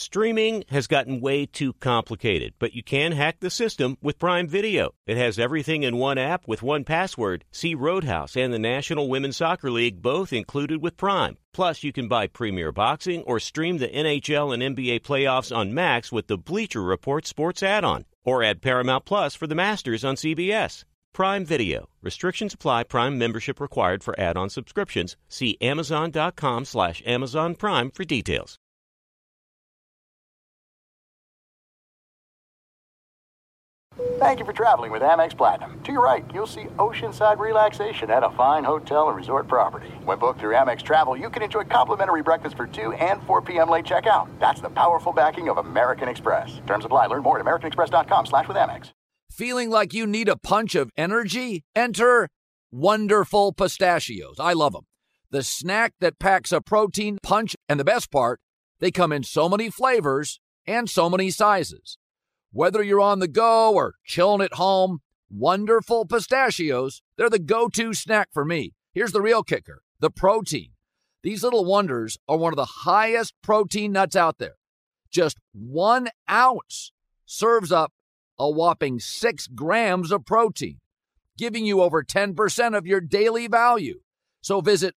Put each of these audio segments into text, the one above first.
Streaming has gotten way too complicated, but you can hack the system with Prime Video. It has everything in one app with one password. See Roadhouse and the National Women's Soccer League both included with Prime. Plus, you can buy Premier Boxing or stream the NHL and NBA playoffs on Max with the Bleacher Report Sports add-on. Or add Paramount Plus for the Masters on CBS. Prime Video. Restrictions apply. Prime membership required for add-on subscriptions. See Amazon.com/Amazon Prime for details. Thank you for traveling with Amex Platinum. To your right, you'll see oceanside relaxation at a fine hotel and resort property. When booked through Amex Travel, you can enjoy complimentary breakfast for 2 and 4 p.m. late checkout. That's the powerful backing of American Express. Terms apply. Learn more at americanexpress.com/withAmex. Feeling like you need a punch of energy? Enter Wonderful Pistachios. I love them. The snack that packs a protein punch, and the best part, they come in so many flavors and so many sizes. Whether you're on the go or chilling at home, Wonderful Pistachios, they're the go-to snack for me. Here's the real kicker, the protein. These little wonders are one of the highest protein nuts out there. Just 1 ounce serves up a whopping 6 grams of protein, giving you over 10% of your daily value. So visit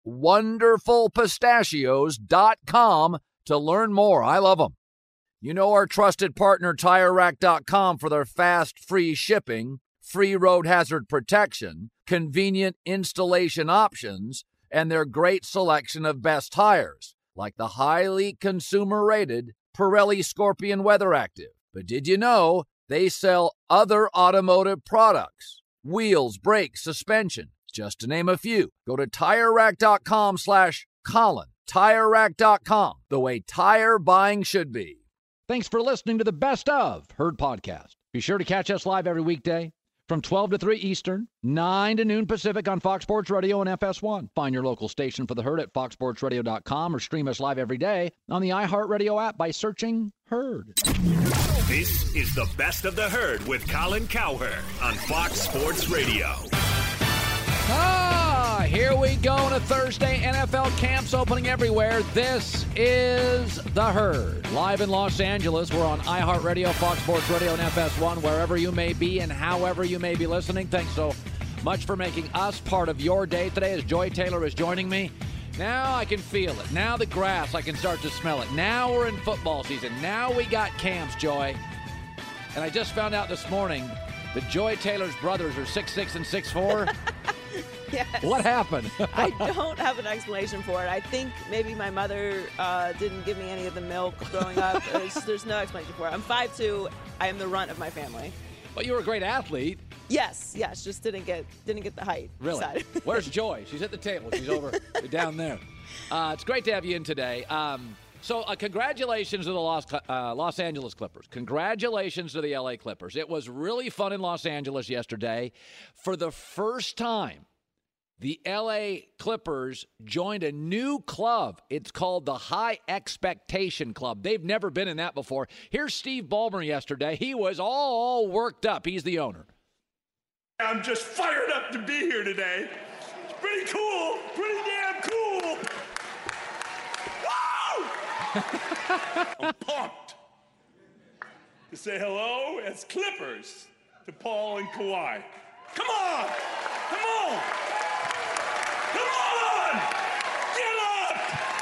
wonderfulpistachios.com to learn more. I love them. You know our trusted partner, TireRack.com, for their fast, free shipping, free road hazard protection, convenient installation options, and their great selection of best tires, like the highly consumer-rated Pirelli Scorpion Weather Active. But did you know they sell other automotive products? Wheels, brakes, suspension, just to name a few. Go to TireRack.com/Colin. TireRack.com, the way tire buying should be. Thanks for listening to the Best of Herd podcast. Be sure to catch us live every weekday from 12 to 3 Eastern, 9 to noon Pacific on Fox Sports Radio and FS1. Find your local station for the Herd at foxsportsradio.com or stream us live every day on the iHeartRadio app by searching Herd. This is the Best of the Herd with Colin Cowherd on Fox Sports Radio. Here we go on a Thursday. NFL camps opening everywhere. This is The Herd. Live in Los Angeles. We're on iHeartRadio, Fox Sports Radio, and FS1, wherever you may be and however you may be listening. Thanks so much for making us part of your day today as Joy Taylor is joining me. Now I can feel it. Now the grass, I can start to smell it. Now we're in football season. Now we got camps, Joy. And I just found out this morning that Joy Taylor's brothers are 6'6" and 6'4". Yes. What happened? I don't have an explanation for it. I think maybe my mother didn't give me any of the milk growing up. There's no explanation for it. I'm 5'2". I am the runt of my family. Well, you were a great athlete. Yes. Just didn't get the height. Really? Side. Where's Joy? She's at the table. She's over down there. It's great to have you in today. So congratulations to the Los Angeles Clippers. Congratulations to the LA Clippers. It was really fun in Los Angeles yesterday. For the first time, the LA Clippers joined a new club. It's called the High Expectation Club. They've never been in that before. Here's Steve Ballmer yesterday. He was all worked up. He's the owner. I'm just fired up to be here today. It's pretty cool. Pretty damn cool. Woo! I'm pumped to say hello as Clippers to Paul and Kawhi. Come on! Come on! Come on! Get up!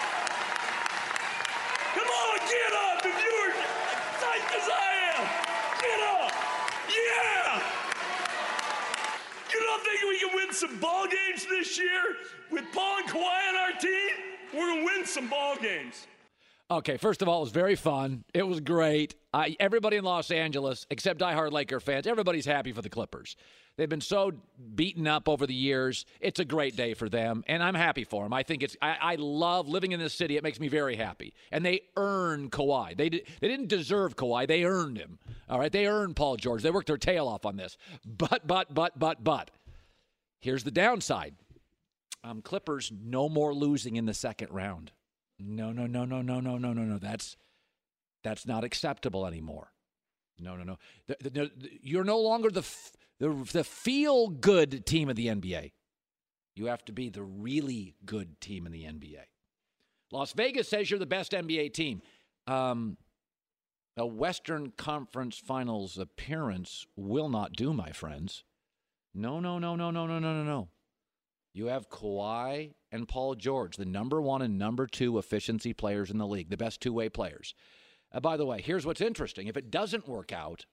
Come on, get up! If you're psyched as I am, get up! Yeah! You don't think we can win some ball games this year with Paul and Kawhi on our team? We're going to win some ball games. Okay, first of all, it was very fun. It was great. Everybody in Los Angeles, except diehard Laker fans, everybody's happy for the Clippers. They've been so beaten up over the years. It's a great day for them, and I'm happy for them. I think I love living in this city. It makes me very happy. And they earned Kawhi. They didn't deserve Kawhi. They earned him. All right, they earned Paul George. They worked their tail off on this. But. Here's the downside. Clippers, no more losing in the second round. No. That's not acceptable anymore. No. You're no longer the feel-good team of the NBA. You have to be the really good team in the NBA. Las Vegas says you're the best NBA team. A Western Conference Finals appearance will not do, my friends. No. You have Kawhi and Paul George, the number 1 and number 2 efficiency players in the league, the best two-way players. By the way, here's what's interesting. If it doesn't work out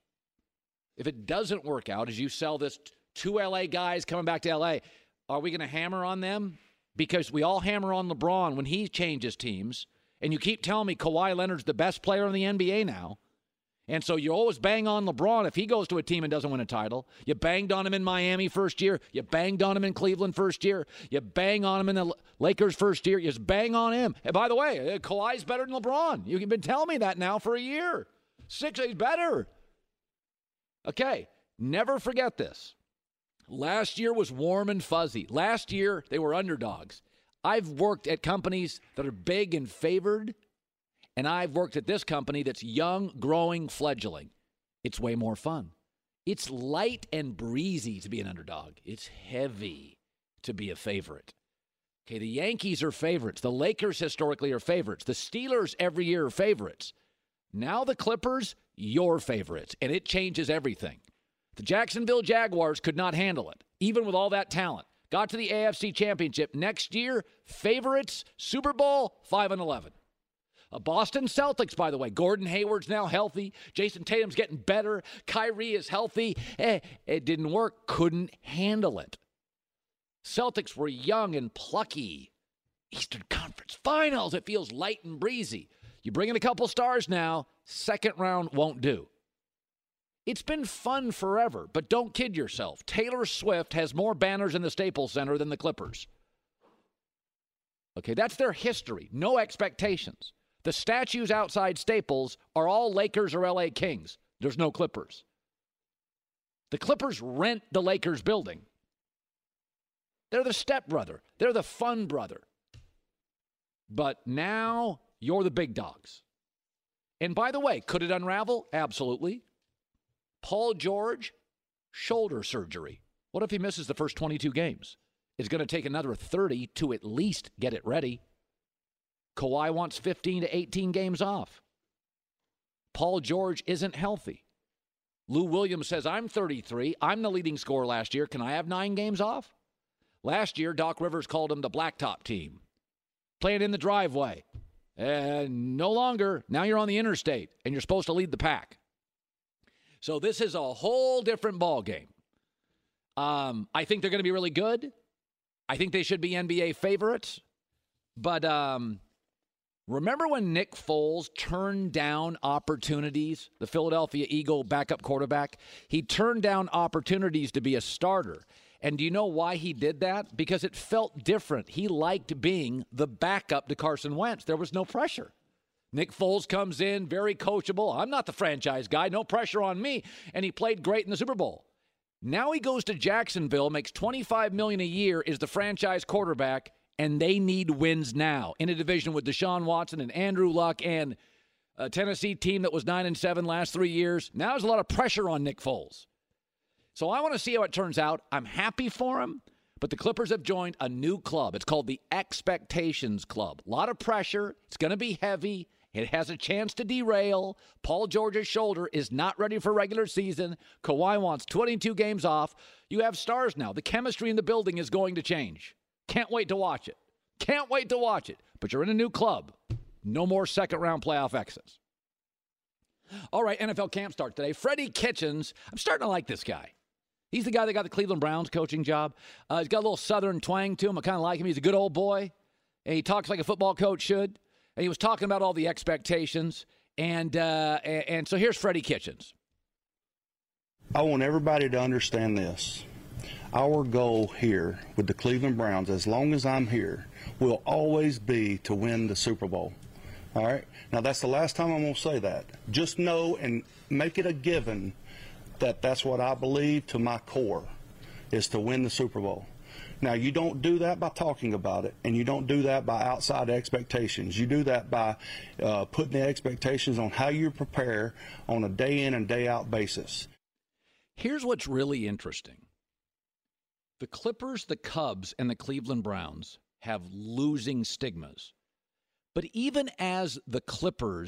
as you sell this 2 L.A. guys coming back to L.A., are we going to hammer on them? Because we all hammer on LeBron when he changes teams, and you keep telling me Kawhi Leonard's the best player in the NBA now. And so you always bang on LeBron if he goes to a team and doesn't win a title. You banged on him in Miami first year. You banged on him in Cleveland first year. You bang on him in the Lakers first year. You just bang on him. And by the way, Kawhi's better than LeBron. You've been telling me that now for a year. 6, he's better. Okay, never forget this. Last year was warm and fuzzy. Last year, they were underdogs. I've worked at companies that are big and favored, and I've worked at this company that's young, growing, fledgling. It's way more fun. It's light and breezy to be an underdog. It's heavy to be a favorite. Okay, the Yankees are favorites. The Lakers historically are favorites. The Steelers every year are favorites. Now the Clippers, your favorites, and it changes everything. The Jacksonville Jaguars could not handle it, even with all that talent. Got to the AFC Championship. Next year, favorites, Super Bowl, 5-11. Boston Celtics, by the way. Gordon Hayward's now healthy. Jason Tatum's getting better. Kyrie is healthy. It didn't work. Couldn't handle it. Celtics were young and plucky. Eastern Conference Finals. It feels light and breezy. You bring in a couple stars now, second round won't do. It's been fun forever, but don't kid yourself. Taylor Swift has more banners in the Staples Center than the Clippers. Okay, that's their history. No expectations. The statues outside Staples are all Lakers or L.A. Kings. There's no Clippers. The Clippers rent the Lakers building. They're the stepbrother. They're the fun brother. But now you're the big dogs. And by the way, could it unravel? Absolutely. Paul George, shoulder surgery. What if he misses the first 22 games? It's going to take another 30 to at least get it ready. Kawhi wants 15 to 18 games off. Paul George isn't healthy. Lou Williams says, I'm 33. I'm the leading scorer last year. Can I have 9 games off? Last year, Doc Rivers called him the blacktop team. Playing in the driveway. And no longer. Now you're on the interstate, and you're supposed to lead the pack. So this is a whole different ball game. I think they're going to be really good. I think they should be NBA favorites. But remember when Nick Foles turned down opportunities, the Philadelphia Eagle backup quarterback? He turned down opportunities to be a starter. And do you know why he did that? Because it felt different. He liked being the backup to Carson Wentz. There was no pressure. Nick Foles comes in, very coachable. I'm not the franchise guy. No pressure on me. And he played great in the Super Bowl. Now he goes to Jacksonville, makes $25 million a year, is the franchise quarterback, and they need wins now in a division with Deshaun Watson and Andrew Luck and a Tennessee team that was 9-7 last 3 years. Now there's a lot of pressure on Nick Foles. So I want to see how it turns out. I'm happy for him, but the Clippers have joined a new club. It's called the Expectations Club. A lot of pressure. It's going to be heavy. It has a chance to derail. Paul George's shoulder is not ready for regular season. Kawhi wants 22 games off. You have stars now. The chemistry in the building is going to change. Can't wait to watch it. Can't wait to watch it. But you're in a new club. No more second-round playoff exits. All right, NFL camp start today. Freddie Kitchens. I'm starting to like this guy. He's the guy that got the Cleveland Browns coaching job. He's got a little southern twang to him. I kind of like him. He's a good old boy. And he talks like a football coach should. And he was talking about all the expectations. And so here's Freddie Kitchens. I want everybody to understand this. Our goal here with the Cleveland Browns, as long as I'm here, will always be to win the Super Bowl. All right? Now, that's the last time I'm going to say that. Just know and make it a given that that's what I believe to my core, is to win the Super Bowl. Now, you don't do that by talking about it, and you don't do that by outside expectations. You do that by putting the expectations on how you prepare on a day-in and day-out basis. Here's what's really interesting. The Clippers, the Cubs, and the Cleveland Browns have losing stigmas. But even as the Clippers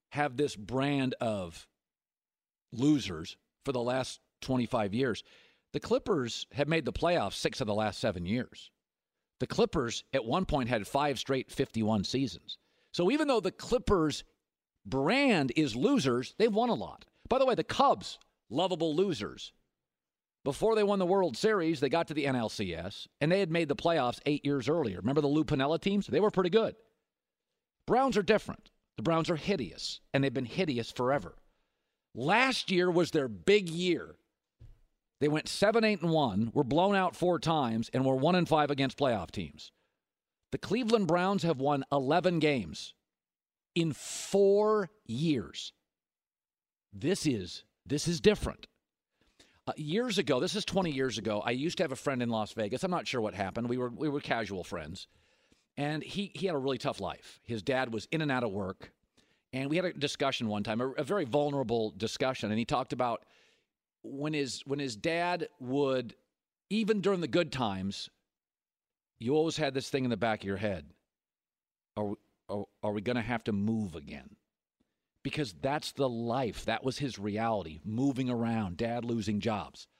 have this brand of losers for the last 25 years. The Clippers have made the playoffs 6 of the last 7 years. The Clippers at one point had 5 straight 51 seasons. So even though the Clippers brand is losers, they've won a lot. By the way, the Cubs, lovable losers. Before they won the World Series, they got to the NLCS, and they had made the playoffs 8 years earlier. Remember the Lou Piniella teams? They were pretty good. Browns are different. The Browns are hideous, and they've been hideous forever. Last year was their big year. They went 7-8-1, were blown out 4 times, and were 1-5 against playoff teams. The Cleveland Browns have won 11 games in 4 years. This is different. Years ago, this is 20 years ago, I used to have a friend in Las Vegas. I'm not sure what happened. We were casual friends. And he had a really tough life. His dad was in and out of work. And we had a discussion one time, a very vulnerable discussion. And he talked about when his dad would, even during the good times, you always had this thing in the back of your head. Are we going to have to move again? Because that's the life. That was his reality, moving around, dad losing jobs.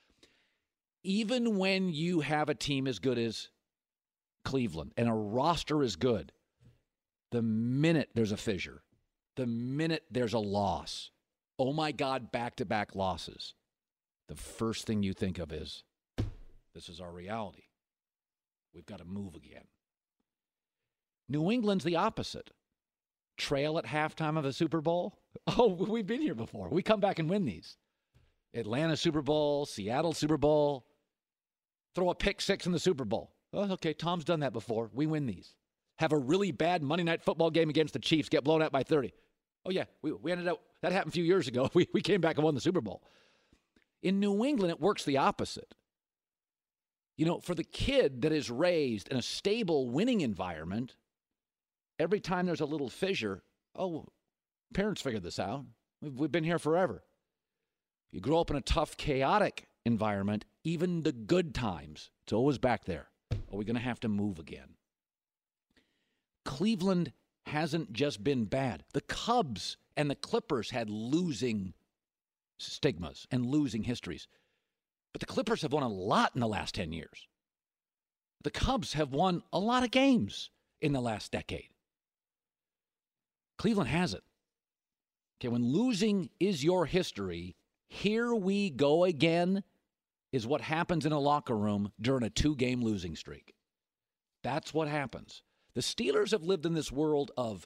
Even when you have a team as good as Cleveland and a roster as good, the minute there's a fissure, the minute there's a loss, oh my God, back-to-back losses, the first thing you think of is, this is our reality. We've got to move again. New England's the opposite. Trail at halftime of a Super Bowl? Oh, we've been here before. We come back and win these. Atlanta Super Bowl, Seattle Super Bowl. Throw a pick 6 in the Super Bowl. Oh, okay, Tom's done that before. We win these. Have a really bad Monday Night Football game against the Chiefs, get blown out by 30. Oh, yeah, we ended up, that happened a few years ago. We came back and won the Super Bowl. In New England, it works the opposite. You know, for the kid that is raised in a stable winning environment, every time there's a little fissure, oh, parents figured this out. We've been here forever. You grow up in a tough, chaotic environment, even the good times, it's always back there. Are we going to have to move again? Cleveland hasn't just been bad. The Cubs and the Clippers had losing stigmas and losing histories. But the Clippers have won a lot in the last 10 years. The Cubs have won a lot of games in the last decade. Cleveland hasn't. Okay, when losing is your history, here we go again is what happens in a locker room during a 2-game losing streak. That's what happens. The Steelers have lived in this world of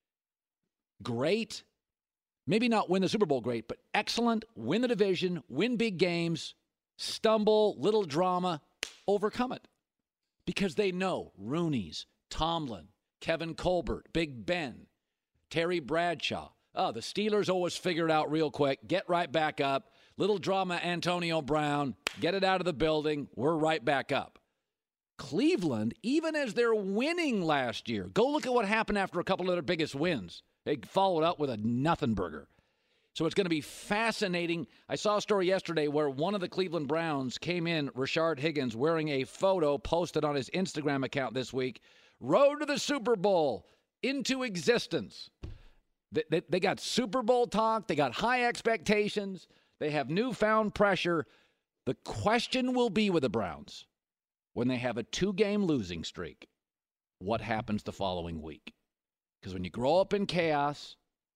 great, maybe not win the Super Bowl great, but excellent, win the division, win big games, stumble, little drama, overcome it. Because they know Rooney's, Tomlin, Kevin Colbert, Big Ben, Terry Bradshaw. Oh, the Steelers always figure it out real quick, get right back up. Little drama, Antonio Brown, get it out of the building. We're right back up. Cleveland, even as they're winning last year, go look at what happened after a couple of their biggest wins. They followed up with a nothing burger. So it's going to be fascinating. I saw a story yesterday where one of the Cleveland Browns came in, Rashard Higgins, wearing a photo posted on his Instagram account this week. Road to the Super Bowl into existence. They got Super Bowl talk. They got high expectations. They have newfound pressure. The question will be with the Browns when they have a 2-game losing streak, what happens the following week? Because when you grow up in chaos,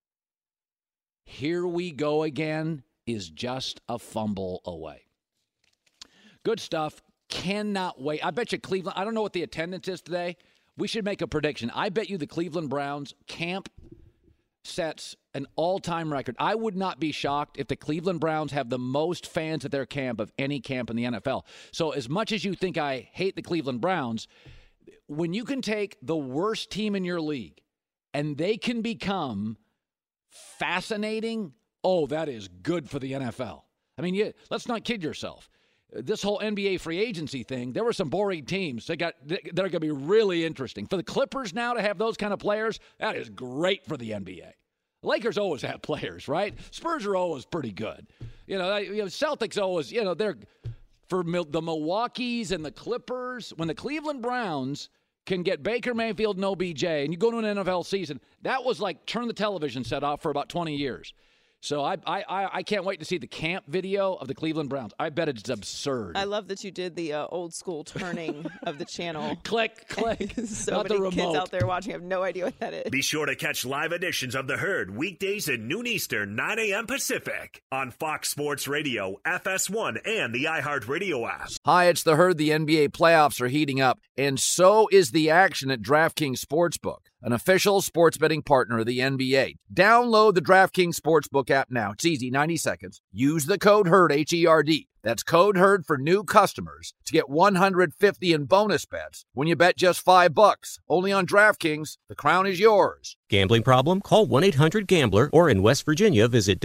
here we go again is just a fumble away. Good stuff. Cannot wait. I bet you Cleveland, I don't know what the attendance is today. We should make a prediction. I bet you the Cleveland Browns camp sets an all-time record. I would not be shocked if the Cleveland Browns have the most fans at their camp of any camp in the NFL. So as much as you think I hate the Cleveland Browns, when you can take the worst team in your league and they can become fascinating, oh, that is good for the NFL. I mean, let's not kid yourself. This whole NBA free agency thing, there were some boring teams that are going to be really interesting. For the Clippers now to have those kind of players, that is great for the NBA. Lakers always have players, right? Spurs are always pretty good. Celtics always, they're for the Milwaukees and the Clippers. When the Cleveland Browns can get Baker Mayfield and OBJ, and you go to an NFL season, that was like turn the television set off for about 20 years. So I can't wait to see the camp video of the Cleveland Browns. I bet it's absurd. I love that you did the old school turning of the channel. Click, click. So Not many the kids remote. out there watching have no idea what that is. Be sure to catch live editions of The Herd weekdays at noon Eastern, 9 a.m. Pacific on Fox Sports Radio, FS1, and the iHeartRadio app. Hi, it's The Herd. The NBA playoffs are heating up, and so is the action at DraftKings Sportsbook, an official sports betting partner of the NBA. Download the DraftKings Sportsbook app now. It's easy, 90 seconds. Use the code HERD, H-E-R-D. That's code HERD for new customers to get $150 in bonus bets when you bet just $5. Only on DraftKings. The crown is yours. Gambling problem? Call 1-800-GAMBLER or in West Virginia, visit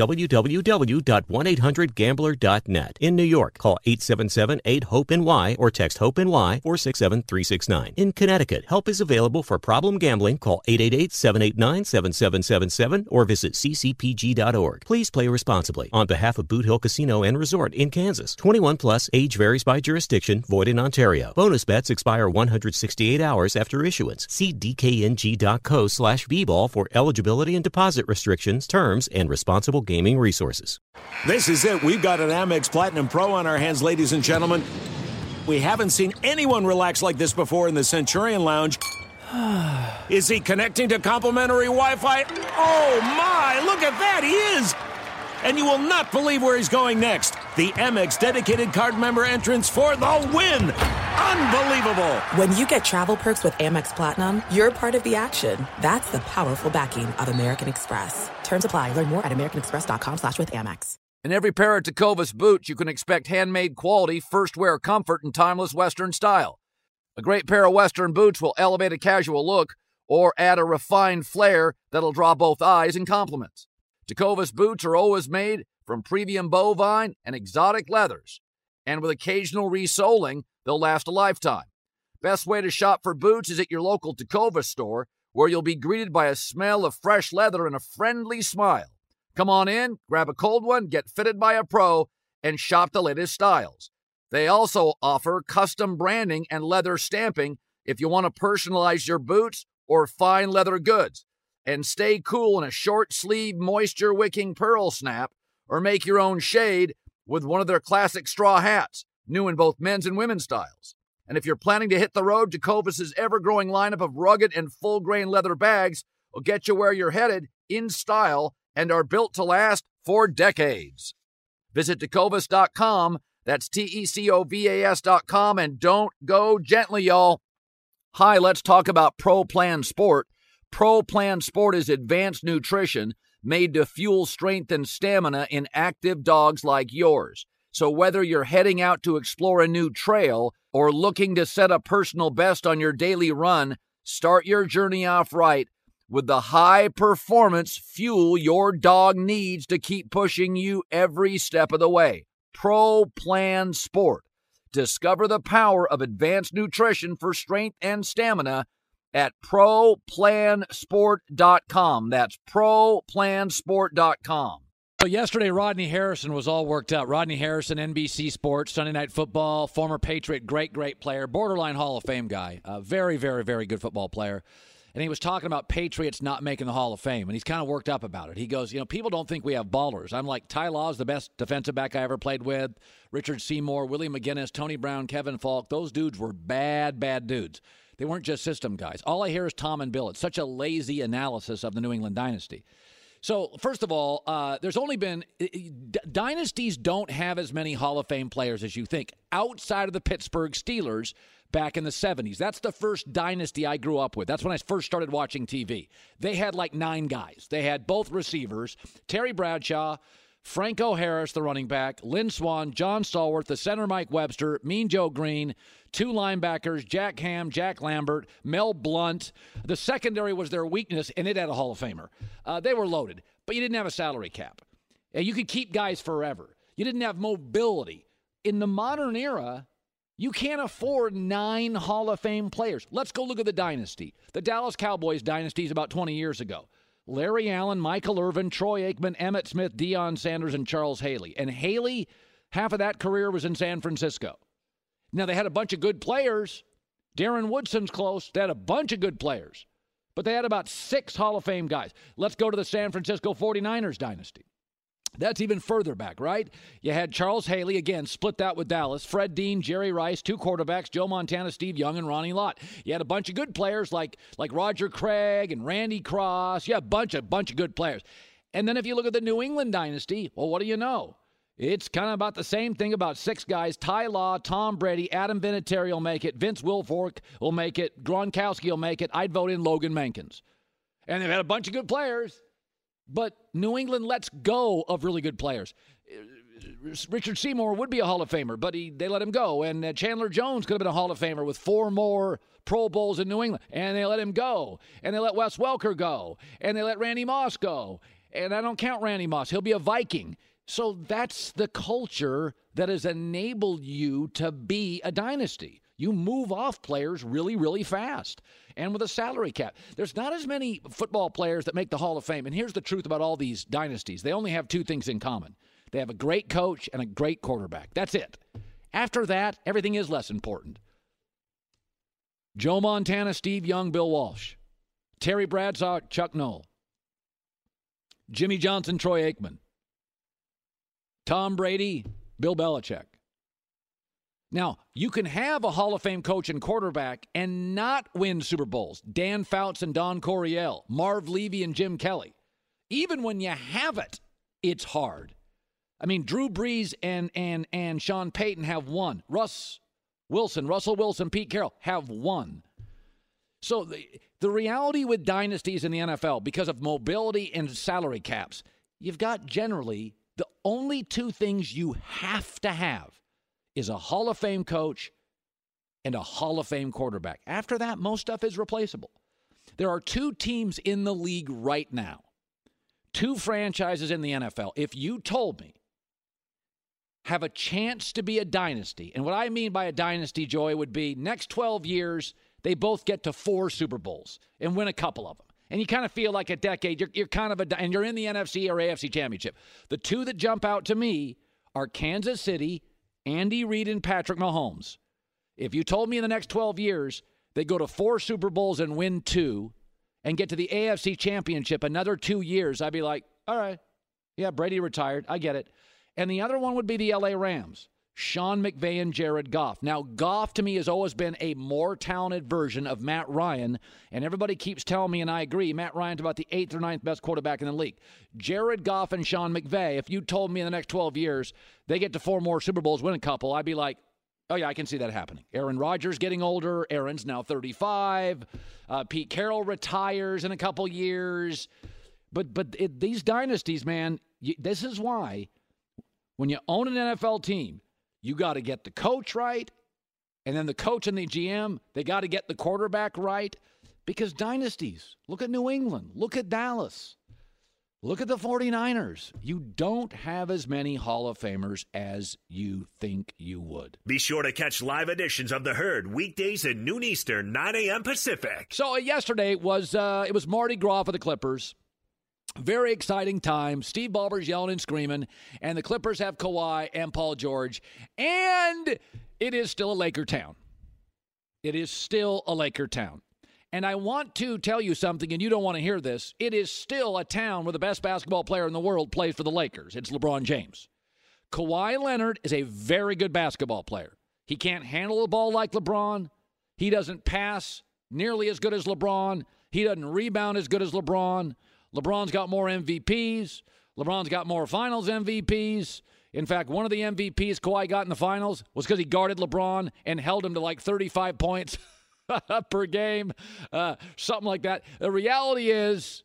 www.1800gambler.net. In New York, call 877-8-HOPE-NY or text HOPE-NY 467-369. In Connecticut, help is available for problem gambling. Call 888-789-7777 or visit ccpg.org. Please play responsibly. On behalf of Boot Hill Casino and Resort in Kansas, 21 plus, age varies by jurisdiction, void in Ontario. Bonus bets expire 168 hours after issuance. See dkng.co/bball for eligibility and deposit restrictions, terms, and responsible gaming resources. This is it. We've got an Amex Platinum Pro on our hands, ladies and gentlemen. We haven't seen anyone relax like this before in the Centurion Lounge. Is he connecting to complimentary Wi-Fi? Oh, my! Look at that! He is! And you will not believe where he's going next. The Amex dedicated card member entrance for the win. Unbelievable. When you get travel perks with Amex Platinum, you're part of the action. That's the powerful backing of American Express. Terms apply. Learn more at americanexpress.com/withAmex. In every pair of Tecovas boots, you can expect handmade quality, first wear comfort, and timeless Western style. A great pair of Western boots will elevate a casual look or add a refined flair that'll draw both eyes and compliments. Tecovas boots are always made from premium bovine and exotic leathers, and with occasional resoling, they'll last a lifetime. Best way to shop for boots is at your local Tecovas store, where you'll be greeted by a smell of fresh leather and a friendly smile. Come on in, grab a cold one, get fitted by a pro, and shop the latest styles. They also offer custom branding and leather stamping if you want to personalize your boots or fine leather goods. And stay cool in a short-sleeve, moisture-wicking pearl snap, or make your own shade with one of their classic straw hats, new in both men's and women's styles. And if you're planning to hit the road, Tecovas' ever-growing lineup of rugged and full-grain leather bags will get you where you're headed in style and are built to last for decades. Visit Tecovas.com, that's Tecovas.com, and don't go gently, y'all. Hi, let's talk about Pro Plan Sport. Pro Plan Sport is advanced nutrition made to fuel strength and stamina in active dogs like yours. So whether you're heading out to explore a new trail or looking to set a personal best on your daily run, start your journey off right with the high-performance fuel your dog needs to keep pushing you every step of the way. Pro Plan Sport. Discover the power of advanced nutrition for strength and stamina at ProPlansport.com. That's ProPlansport.com. So yesterday, Rodney Harrison was all worked out. Rodney Harrison, NBC Sports, Sunday Night Football, former Patriot, great player, borderline Hall of Fame guy, very, very, very good football player. And he was talking about Patriots not making the Hall of Fame, and he's kind of worked up about it. He goes, people don't think we have ballers. I'm like, Ty Law's the best defensive back I ever played with, Richard Seymour, Willie McGinnis, Tony Brown, Kevin Falk. Those dudes were bad dudes. They weren't just system guys. All I hear is Tom and Bill. It's such a lazy analysis of the New England dynasty. So, first of all, there's only been dynasties don't have as many Hall of Fame players as you think outside of the Pittsburgh Steelers back in the 70s. That's the first dynasty I grew up with. That's when I first started watching TV. They had like 9 guys. They had both receivers, Terry Bradshaw, Franco Harris, the running back, Lynn Swann, John Stallworth, the center Mike Webster, Mean Joe Green, 2 linebackers, Jack Ham, Jack Lambert, Mel Blount. The secondary was their weakness, and it had a Hall of Famer. They were loaded, but you didn't have a salary cap. You could keep guys forever. You didn't have mobility. In the modern era, you can't afford 9 Hall of Fame players. Let's go look at the dynasty. The Dallas Cowboys dynasty is about 20 years ago. Larry Allen, Michael Irvin, Troy Aikman, Emmitt Smith, Deion Sanders, and Charles Haley. And Haley, half of that career was in San Francisco. Now, they had a bunch of good players. Darren Woodson's close. They had a bunch of good players, but they had about 6 Hall of Fame guys. Let's go to the San Francisco 49ers dynasty. That's even further back, right? You had Charles Haley, again, split that with Dallas, Fred Dean, Jerry Rice, 2 quarterbacks, Joe Montana, Steve Young, and Ronnie Lott. You had a bunch of good players like Roger Craig and Randy Cross. You had a bunch of good players. And then if you look at the New England dynasty, well, what do you know? It's kind of about the same thing, about 6 guys. Ty Law, Tom Brady, Adam Vinatieri will make it. Vince Wilfork will make it. Gronkowski will make it. I'd vote in Logan Mankins. And they've had a bunch of good players, but New England lets go of really good players. Richard Seymour would be a Hall of Famer, but they let him go. And Chandler Jones could have been a Hall of Famer with 4 more Pro Bowls in New England. And they let him go. And they let Wes Welker go. And they let Randy Moss go. And I don't count Randy Moss. He'll be a Viking. So that's the culture that has enabled you to be a dynasty. You move off players really, really fast. And with a salary cap, there's not as many football players that make the Hall of Fame. And here's the truth about all these dynasties. They only have 2 things in common. They have a great coach and a great quarterback. That's it. After that, everything is less important. Joe Montana, Steve Young, Bill Walsh. Terry Bradshaw, Chuck Noll. Jimmy Johnson, Troy Aikman. Tom Brady, Bill Belichick. Now, you can have a Hall of Fame coach and quarterback and not win Super Bowls. Dan Fouts and Don Coryell, Marv Levy and Jim Kelly. Even when you have it, it's hard. I mean, Drew Brees and Sean Payton have won. Russell Wilson, Pete Carroll have won. So the reality with dynasties in the NFL, because of mobility and salary caps, you've got generally the only 2 things you have to have is a Hall of Fame coach and a Hall of Fame quarterback. After that, most stuff is replaceable. There are 2 teams in the league right now, 2 franchises in the NFL. If you told me have a chance to be a dynasty, and what I mean by a dynasty, Joy, would be next 12 years, they both get to 4 Super Bowls and win a couple of them. And you kind of feel like a decade, you're kind of and you're in the NFC or AFC championship. The 2 that jump out to me are Kansas City, Andy Reid and Patrick Mahomes. If you told me in the next 12 years they go to 4 Super Bowls and win 2 and get to the AFC championship another 2 years, I'd be like, all right, yeah, Brady retired. I get it. And the other one would be the LA Rams. Sean McVay and Jared Goff. Now, Goff to me has always been a more talented version of Matt Ryan, and everybody keeps telling me, and I agree, Matt Ryan's about the 8th or 9th best quarterback in the league. Jared Goff and Sean McVay, if you told me in the next 12 years they get to 4 more Super Bowls, win a couple, I'd be like, oh, yeah, I can see that happening. Aaron Rodgers getting older. Aaron's now 35. Pete Carroll retires in a couple years. But these dynasties, man, this is why when you own an NFL team, you got to get the coach right, and then the coach and the GM, they got to get the quarterback right, because dynasties, look at New England, look at Dallas, look at the 49ers. You don't have as many Hall of Famers as you think you would. Be sure to catch live editions of The Herd weekdays at noon Eastern, 9 a.m. Pacific. So yesterday it was Mardi Gras for the Clippers. Very exciting time. Steve Ballmer's yelling and screaming, and the Clippers have Kawhi and Paul George, and it is still a Laker town. It is still a Laker town. And I want to tell you something, and you don't want to hear this. It is still a town where the best basketball player in the world plays for the Lakers. It's LeBron James. Kawhi Leonard is a very good basketball player. He can't handle the ball like LeBron. He doesn't pass nearly as good as LeBron. He doesn't rebound as good as LeBron. LeBron's got more MVPs. LeBron's got more finals MVPs. In fact, one of the MVPs Kawhi got in the finals was because he guarded LeBron and held him to like 35 points per game, something like that. The reality is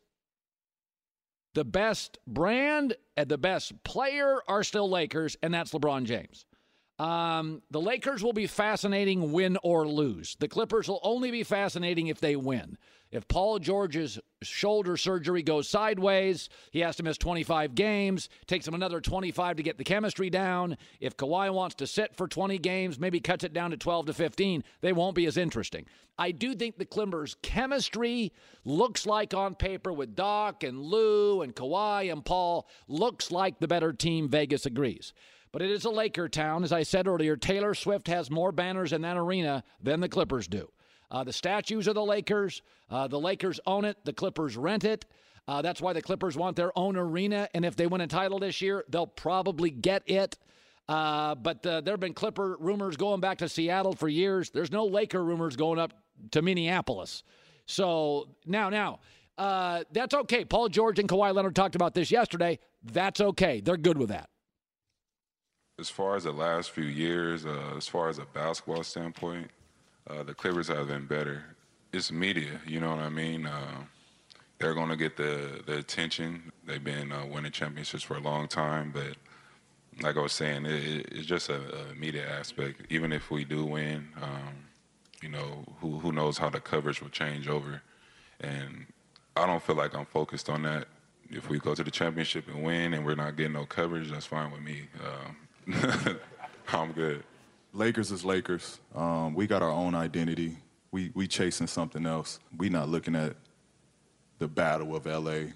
the best brand and the best player are still Lakers, and that's LeBron James. The Lakers will be fascinating win or lose. The Clippers will only be fascinating if they win. If Paul George's shoulder surgery goes sideways, he has to miss 25 games, takes him another 25 to get the chemistry down. If Kawhi wants to sit for 20 games, maybe cuts it down to 12 to 15, they won't be as interesting. I do think the Clippers' chemistry looks like on paper with Doc and Lou and Kawhi and Paul, looks like the better team. Vegas agrees. But it is a Laker town. As I said earlier, Taylor Swift has more banners in that arena than the Clippers do. The statues are the Lakers. The Lakers own it. The Clippers rent it. That's why the Clippers want their own arena. And if they win a title this year, they'll probably get it. But there have been Clipper rumors going back to Seattle for years. There's no Laker rumors going up to Minneapolis. So now, that's okay. Paul George and Kawhi Leonard talked about this yesterday. That's okay. They're good with that. As far as the last few years, as far as a basketball standpoint, the Clippers have been better. It's media, you know what I mean? They're going to get the attention. They've been winning championships for a long time, but like I was saying, it's just a media aspect. Even if we do win, who knows how the coverage will change over. And I don't feel like I'm focused on that. If we go to the championship and win and we're not getting no coverage, that's fine with me. I'm good. Lakers is Lakers. We got our own identity. We chasing something else. We not looking at the battle of L.A.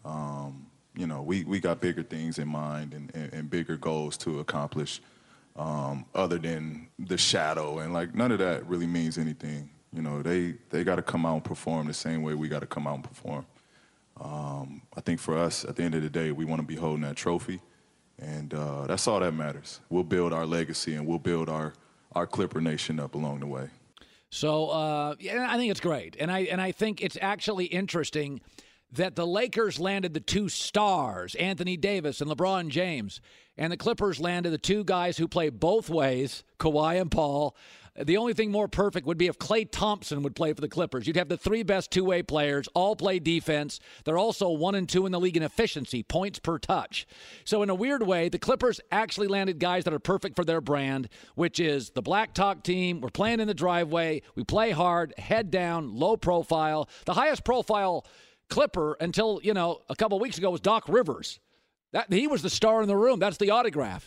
We got bigger things in mind and bigger goals to accomplish other than the shadow. And, none of that really means anything. They got to come out and perform the same way we got to come out and perform. I think for us, at the end of the day, we want to be holding that trophy. And that's all that matters. We'll build our legacy and we'll build our Clipper Nation up along the way. So, I think it's great. And I think it's actually interesting that the Lakers landed the two stars, Anthony Davis and LeBron James, and the Clippers landed the two guys who play both ways, Kawhi and Paul. The only thing more perfect would be if Klay Thompson would play for the Clippers. You'd have the three best two-way players, all play defense. They're also 1 and 2 in the league in efficiency, points per touch. So in a weird way, the Clippers actually landed guys that are perfect for their brand, which is the Black Talk team. We're playing in the driveway. We play hard, head down, low profile. The highest profile Clipper until, a couple of weeks ago was Doc Rivers. He was the star in the room. That's the autograph.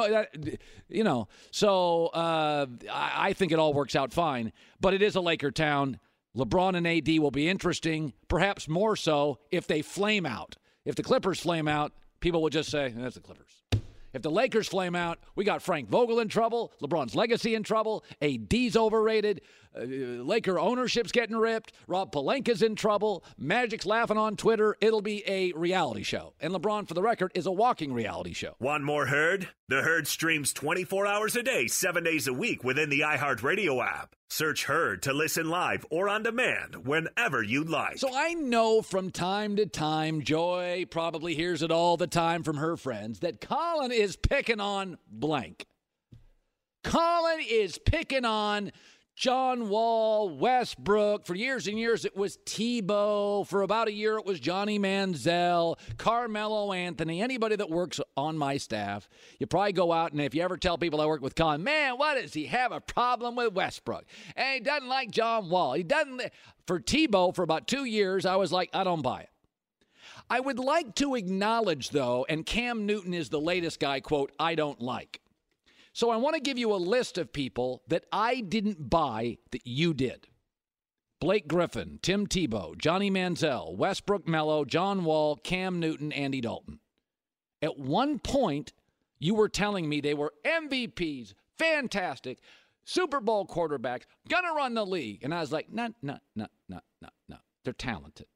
So I think it all works out fine. But it is a Laker town. LeBron and AD will be interesting, perhaps more so if they flame out. If the Clippers flame out, people will just say, that's the Clippers. If the Lakers flame out, we got Frank Vogel in trouble, LeBron's legacy in trouble, AD's overrated, Laker ownership's getting ripped, Rob Pelinka's in trouble, Magic's laughing on Twitter. It'll be a reality show. And LeBron, for the record, is a walking reality show. Want more Herd? The Herd streams 24 hours a day, 7 days a week within the iHeartRadio app. Search Herd to listen live or on demand whenever you like. So I know from time to time, Joy probably hears it all the time from her friends, that Colin is picking on blank. Colin is picking on John Wall, Westbrook. For years and years, it was Tebow. For about a year, it was Johnny Manziel, Carmelo Anthony, anybody that works on my staff. You probably go out, and if you ever tell people I work with Colin, man, why does he have a problem with Westbrook? And he doesn't like John Wall. He doesn't. For Tebow, for about 2 years, I was like, I don't buy it. I would like to acknowledge, though, and Cam Newton is the latest guy, quote, I don't like. So I want to give you a list of people that I didn't buy that you did. Blake Griffin, Tim Tebow, Johnny Manziel, Westbrook Melo, John Wall, Cam Newton, Andy Dalton. At one point, you were telling me they were MVPs, fantastic, Super Bowl quarterbacks, gonna run the league. And I was like, no. They're talented.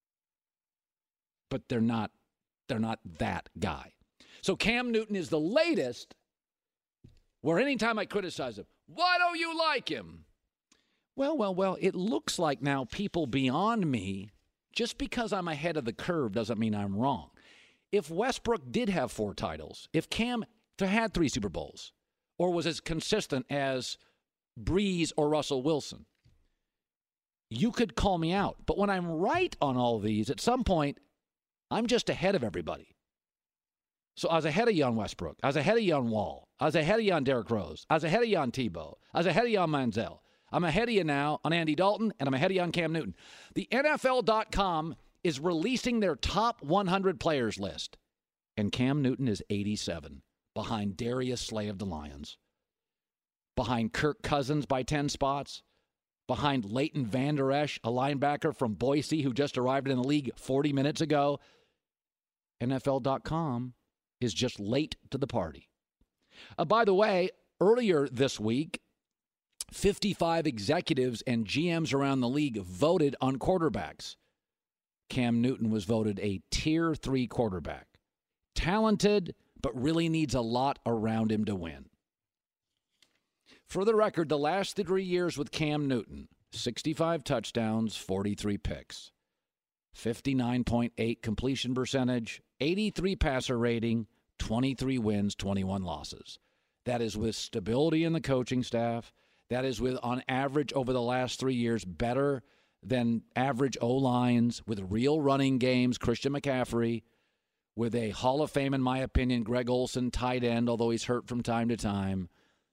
But they're not that guy. So Cam Newton is the latest where anytime I criticize him, why don't you like him? Well, it looks like now people beyond me, just because I'm ahead of the curve doesn't mean I'm wrong. If Westbrook did have 4 titles, if Cam had 3 Super Bowls, or was as consistent as Breeze or Russell Wilson, you could call me out. But when I'm right on all these, at some point, I'm just ahead of everybody. So I was ahead of you on Westbrook. I was ahead of you on Wall. I was ahead of you on Derrick Rose. I was ahead of you on Tebow. I was ahead of you on Manziel. I'm ahead of you now on Andy Dalton, and I'm ahead of you on Cam Newton. The NFL.com is releasing their top 100 players list, and Cam Newton is 87, behind Darius Slay of the Lions, behind Kirk Cousins by 10 spots, behind Leighton Vander Esch, a linebacker from Boise who just arrived in the league 40 minutes ago. NFL.com is just late to the party. By the way, earlier this week, 55 executives and GMs around the league voted on quarterbacks. Cam Newton was voted a Tier 3 quarterback. Talented, but really needs a lot around him to win. For the record, the last 3 years with Cam Newton, 65 touchdowns, 43 picks, 59.8 completion percentage, 83 passer rating, 23 wins, 21 losses. That is with stability in the coaching staff. That is with, on average, over the last 3 years, better than average O-lines, with real running games, Christian McCaffrey, with a Hall of Fame, in my opinion, Greg Olsen, tight end, although he's hurt from time to time.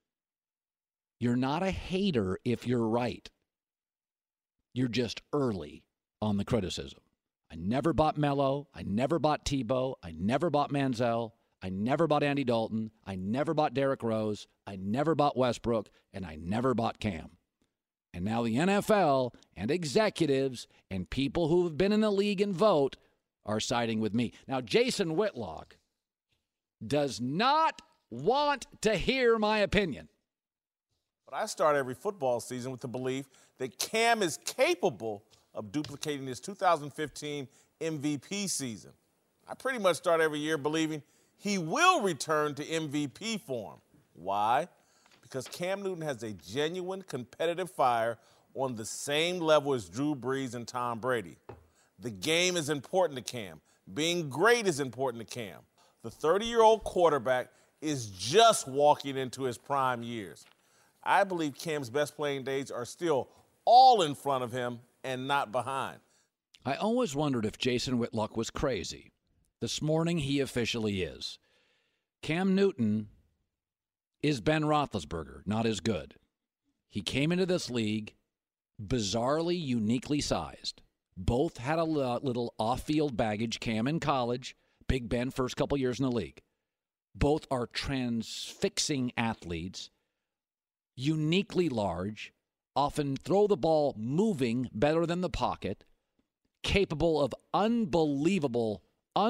You're not a hater if you're right. You're just early on the criticism. I never bought Mello. I never bought Tebow. I never bought Manziel. I never bought Andy Dalton. I never bought Derrick Rose. I never bought Westbrook. And I never bought Cam. And now the NFL and executives and people who have been in the league and vote are siding with me. Now, Jason Whitlock does not want to hear my opinion. But I start every football season with the belief that Cam is capable of duplicating his 2015 MVP season. I pretty much start every year believing he will return to MVP form. Why? Because Cam Newton has a genuine competitive fire on the same level as Drew Brees and Tom Brady. The game is important to Cam. Being great is important to Cam. The 30-year-old quarterback is just walking into his prime years. I believe Cam's best playing days are still all in front of him and not behind. I always wondered if Jason Whitlock was crazy. This morning, he officially is. Cam Newton is Ben Roethlisberger, not as good. He came into this league bizarrely, uniquely sized. Both had a little off-field baggage. Cam in college, Big Ben first couple years in the league. Both are transfixing athletes, uniquely large, often throw the ball moving better than the pocket, capable of unbelievable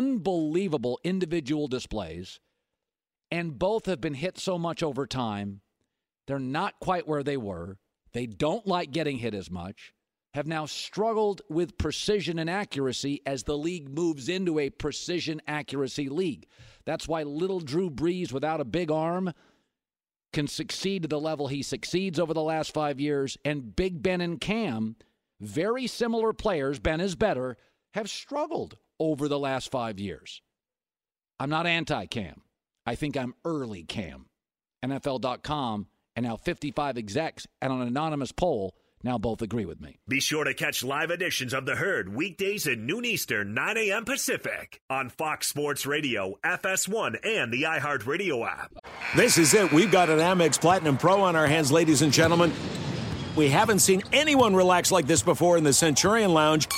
individual displays, and both have been hit so much over time, they're not quite where they were. They don't like getting hit as much, have now struggled with precision and accuracy as the league moves into a precision accuracy league. That's why little Drew Brees without a big arm can succeed to the level he succeeds over the last 5 years, and Big Ben and Cam, very similar players, Ben is better, have struggled over the last 5 years. I'm not anti-Cam. I think I'm early Cam. NFL.com and now 55 execs and an anonymous poll now both agree with me. Be sure to catch live editions of The Herd weekdays at noon Eastern, 9 a.m. Pacific on Fox Sports Radio, FS1, and the iHeartRadio app. This is it. We've got an Amex Platinum Pro on our hands, ladies and gentlemen. We haven't seen anyone relax like this before in the Centurion Lounge.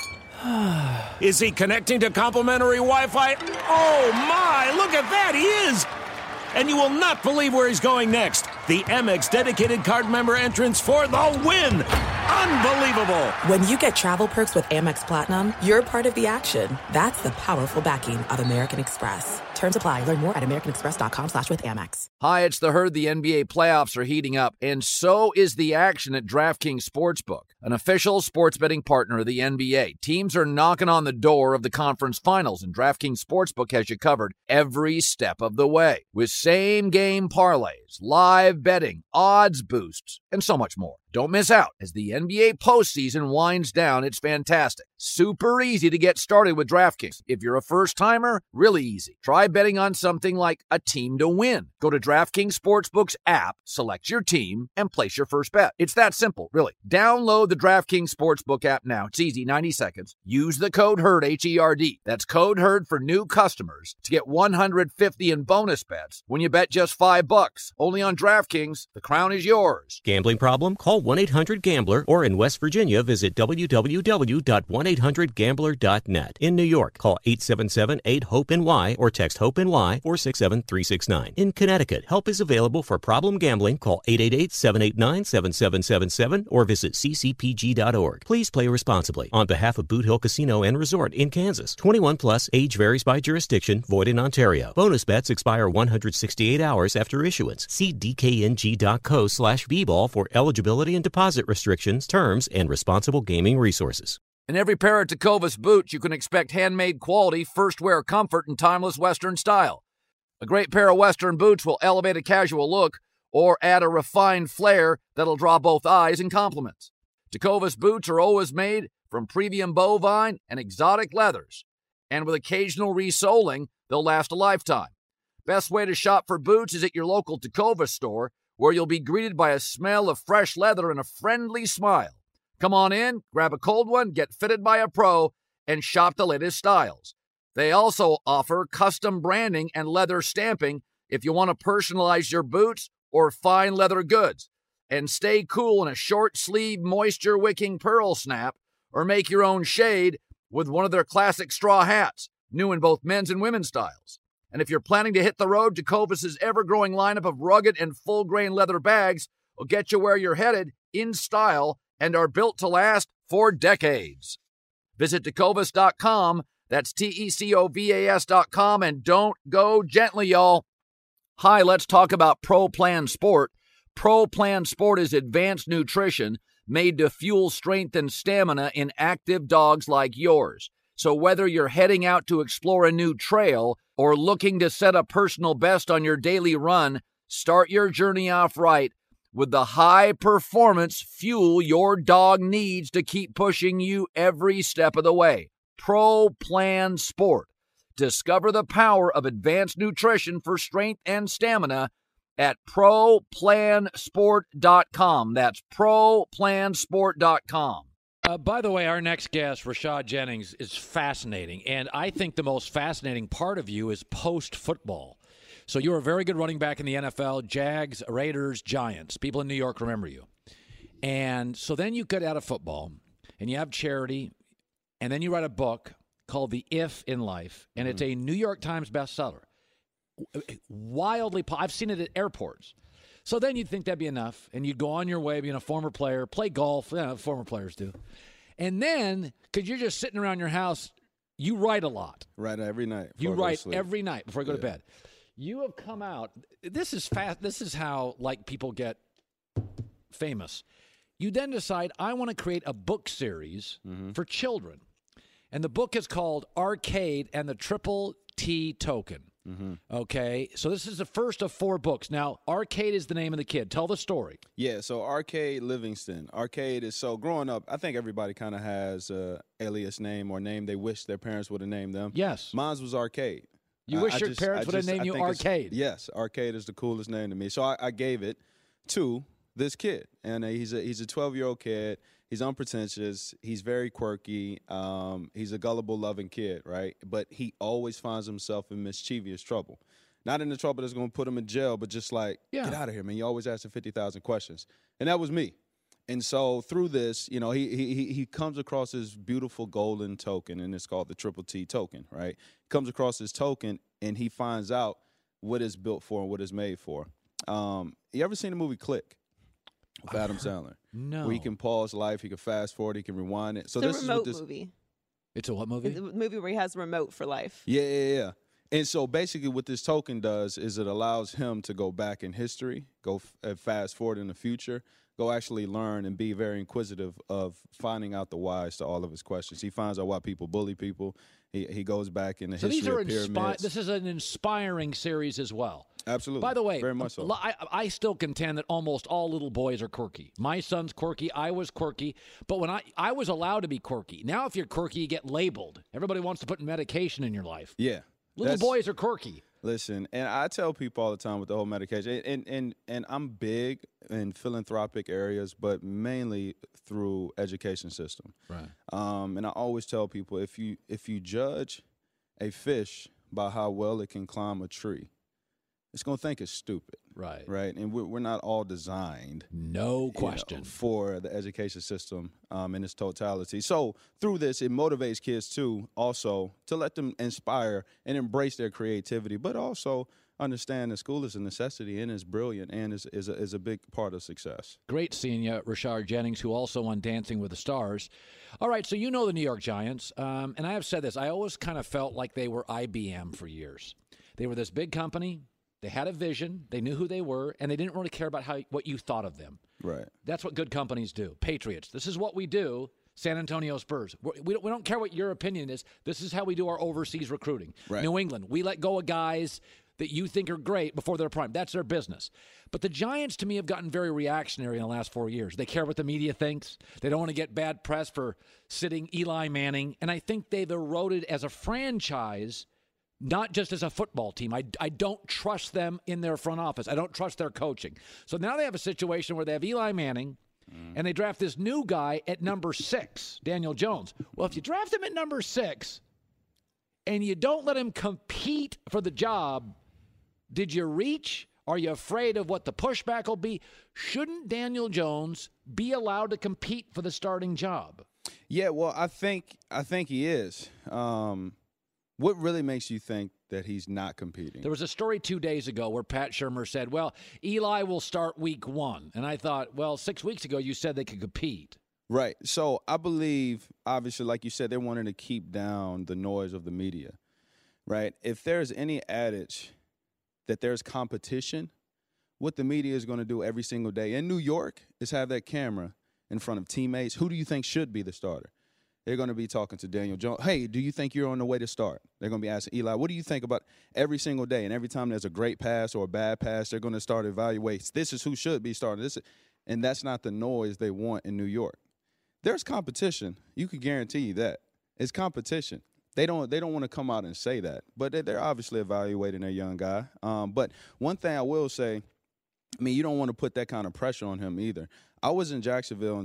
Is he connecting to complimentary Wi-Fi? Oh, my! Look at that! He is! And you will not believe where he's going next. The Amex dedicated card member entrance for the win. Unbelievable. When you get travel perks with Amex Platinum, you're part of the action. That's the powerful backing of American Express. Terms apply. Learn more at americanexpress.com/withAmex. Hi, it's The Herd. The NBA playoffs are heating up, and so is the action at DraftKings Sportsbook, an official sports betting partner of the NBA. Teams are knocking on the door of the conference finals, and DraftKings Sportsbook has you covered every step of the way. With same-game parlays, live betting, odds boosts, and so much more. Don't miss out. As the NBA postseason winds down, it's fantastic. Super easy to get started with DraftKings. If you're a first-timer, really easy. Try betting on something like a team to win. Go to DraftKings Sportsbook's app, select your team, and place your first bet. It's that simple, really. Download the DraftKings Sportsbook app now. It's easy, 90 seconds. Use the code HERD, H-E-R-D. That's code HERD for new customers to get $150 in bonus bets when you bet just $5. Only on DraftKings. The crown is yours. Gambling problem? Call 1-800-GAMBLER, or in West Virginia, visit www.1800gambler.net. In New York, call 877-8-HOPE-NY or text HOPE-NY 467-369. In Connecticut, help is available for problem gambling. Call 888-789-7777 or visit ccpg.org. Please play responsibly. On behalf of Boot Hill Casino and Resort in Kansas. 21 plus, age varies by jurisdiction, void in Ontario. Bonus bets expire 168 hours after issuance. See dkng.co/bball for eligibility and deposit restrictions, terms, and responsible gaming resources. In every pair of Tecovas boots, you can expect handmade quality, first-wear comfort, and timeless Western style. A great pair of Western boots will elevate a casual look or add a refined flair that'll draw both eyes and compliments. Tecovas boots are always made from premium bovine and exotic leathers, and with occasional resoling, they'll last a lifetime. Best way to shop for boots is at your local Tecovas store, where you'll be greeted by a smell of fresh leather and a friendly smile. Come on in, grab a cold one, get fitted by a pro, and shop the latest styles. They also offer custom branding and leather stamping if you want to personalize your boots or fine leather goods. And stay cool in a short-sleeve, moisture-wicking pearl snap, or make your own shade with one of their classic straw hats, new in both men's and women's styles. And if you're planning to hit the road, Tecovas' ever-growing lineup of rugged and full-grain leather bags will get you where you're headed in style and are built to last for decades. Visit Tecovas.com, that's Tecovas.com, and don't go gently, y'all. Hi, let's talk about Pro Plan Sport. Pro Plan Sport is advanced nutrition made to fuel strength and stamina in active dogs like yours. So whether you're heading out to explore a new trail or looking to set a personal best on your daily run, start your journey off right with the high-performance fuel your dog needs to keep pushing you every step of the way. Pro Plan Sport. Discover the power of advanced nutrition for strength and stamina at ProPlansport.com. That's ProPlansport.com. By the way, our next guest, Rashad Jennings, is fascinating. And I think the most fascinating part of you is post-football. So you were a very good running back in the NFL, Jags, Raiders, Giants. People in New York remember you. And so then you get out of football, and you have charity, and then you write a book called The If in Life, and it's a New York Times bestseller. Wildly I've seen it at airports. So then you'd think that'd be enough, and you'd go on your way being a former player, play golf. Former players do. And then, because you're just sitting around your house, you write a lot. Write every night. You write every night before you go to bed. You have come out. This is fast. This is how people get famous. You then decide, I want to create a book series for children. And the book is called Arcade and the Triple T Token. Okay, so this is the first of 4 books. Now, Arcade is the name of the kid. Tell the story. Yeah, so Arcade Livingston. Arcade is, so growing up, I think everybody kind of has an alias name or name they wish their parents would have named them. Yes. Mine was Arcade. You wish your parents would have named you Arcade. Yes, Arcade is the coolest name to me. So I gave it to this kid, and he's a 12-year-old kid. He's unpretentious. He's very quirky. He's a gullible, loving kid, right? But he always finds himself in mischievous trouble. Not in the trouble that's going to put him in jail, but just like, get out of here, man. You always asking 50,000 questions. And that was me. And so through this, he comes across this beautiful golden token, and it's called the Triple T token, right? Comes across this token, and he finds out what it's built for and what it's made for. You ever seen the movie Click with Adam Sandler? No. Where he can pause life, he can fast forward, he can rewind it. So the this remote is what movie. It's a what movie? It's a movie where he has a remote for life. Yeah. And so basically what this token does is it allows him to go back in history, go fast forward in the future, go actually learn and be very inquisitive of finding out the whys to all of his questions. He finds out why people bully people. He goes back in the history of pyramids. This is an inspiring series as well. Absolutely. By the way, very much so. I still contend that almost all little boys are quirky. My son's quirky. I was quirky. But when I was allowed to be quirky. Now if you're quirky, you get labeled. Everybody wants to put medication in your life. Yeah. Little boys are quirky. Listen, and I tell people all the time with the whole medication, and I'm big in philanthropic areas, but mainly through education system. Right. And I always tell people, if you judge a fish by how well it can climb a tree, it's going to think it's stupid. Right. Right. And we're not all designed. No question. For the education system in its totality. So through this, it motivates kids, too, also to let them inspire and embrace their creativity, but also understand that school is a necessity and is brilliant and is a big part of success. Great seeing you, Rashard Jennings, who also on Dancing with the Stars. All right, so you know the New York Giants, and I have said this. I always kind of felt like they were IBM for years. They were this big company. They had a vision. They knew who they were, and they didn't really care about what you thought of them. Right. That's what good companies do. Patriots, this is what we do. San Antonio Spurs, we don't care what your opinion is. This is how we do our overseas recruiting. Right. New England, we let go of guys that you think are great before they're prime. That's their business. But the Giants, to me, have gotten very reactionary in the last 4 years. They care what the media thinks. They don't want to get bad press for sitting Eli Manning. And I think they've eroded as a franchise, not just as a football team. I don't trust them in their front office. I don't trust their coaching. So now they have a situation where they have Eli Manning, and they draft this new guy at number 6, Daniel Jones. Well, if you draft him at number 6 and you don't let him compete for the job, did you reach? Are you afraid of what the pushback will be? Shouldn't Daniel Jones be allowed to compete for the starting job? Yeah, well, I think he is. What really makes you think that he's not competing? There was a story 2 days ago where Pat Shurmur said, well, Eli will start week 1. And I thought, well, 6 weeks ago you said they could compete. Right. So I believe, obviously, like you said, they're wanting to keep down the noise of the media. Right. If there's any adage that there's competition, what the media is going to do every single day in New York is have that camera in front of teammates. Who do you think should be the starter? They're going to be talking to Daniel Jones. Hey, do you think you're on the way to start? They're going to be asking Eli, what do you think about every single day? And every time there's a great pass or a bad pass, they're going to start evaluating. This is who should be starting. And that's not the noise they want in New York. There's competition. You can guarantee that. It's competition. They don't want to come out and say that. But they're obviously evaluating their young guy. But one thing I will say, I mean, you don't want to put that kind of pressure on him either. I was in Jacksonville in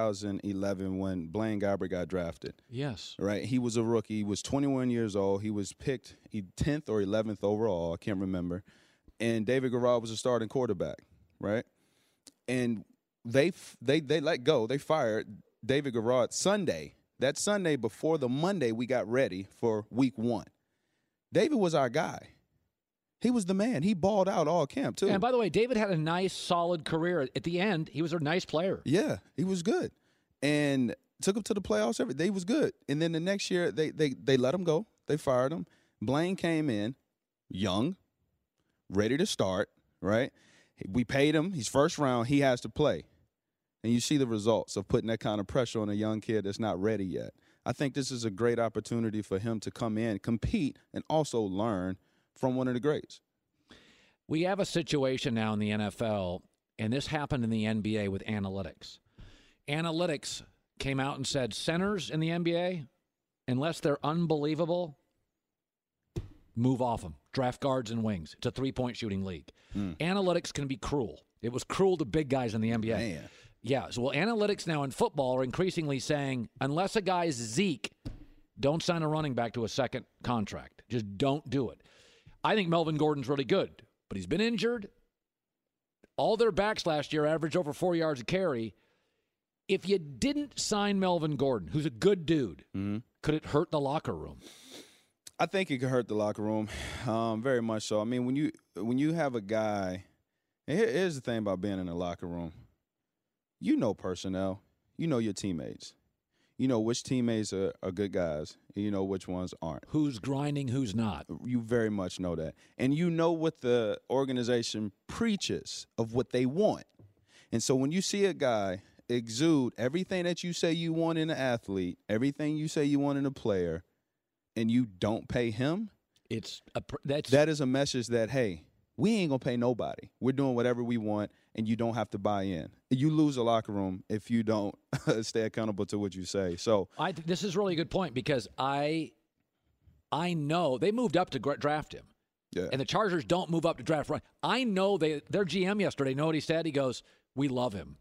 2011 when Blaine Gabbert got drafted. Yes. Right? He was a rookie. He was 21 years old. He was picked 10th or 11th overall. I can't remember. And David Garrard was a starting quarterback, right? And they let go. They fired David Garrard Sunday. That Sunday before the Monday we got ready for week 1. David was our guy. He was the man. He balled out all camp, too. And by the way, David had a nice, solid career. At the end, he was a nice player. Yeah, he was good. And took him to the playoffs. He was good. And then the next year, they let him go. They fired him. Blaine came in, young, ready to start, right? We paid him. He's first round. He has to play. And you see the results of putting that kind of pressure on a young kid that's not ready yet. I think this is a great opportunity for him to come in, compete, and also learn from one of the greats. We have a situation now in the NFL, and this happened in the NBA with analytics. Analytics came out and said centers in the NBA, unless they're unbelievable, move off them. Draft guards and wings. It's a three-point shooting league. Analytics can be cruel. It was cruel to big guys in the NBA. Man. Yeah, so analytics now in football are increasingly saying, unless a guy's Zeke, don't sign a running back to a second contract. Just don't do it. I think Melvin Gordon's really good, but he's been injured. All their backs last year averaged over 4 yards a carry. If you didn't sign Melvin Gordon, who's a good dude, could it hurt the locker room? I think it could hurt the locker room, very much so. I mean, when you have a guy, and here's the thing about being in the locker room. You know personnel. You know your teammates. You know which teammates are good guys, and you know which ones aren't. Who's grinding, who's not. You very much know that. And you know what the organization preaches of what they want. And so when you see a guy exude everything that you say you want in an athlete, everything you say you want in a player, and you don't pay him, that is a message that, hey, we ain't going to pay nobody. We're doing whatever we want, and you don't have to buy in. You lose a locker room if you don't stay accountable to what you say. So this is really a good point because I know they moved up to draft him. Yeah. And the Chargers don't move up to draft. I know their GM yesterday, know what he said? He goes, we love him.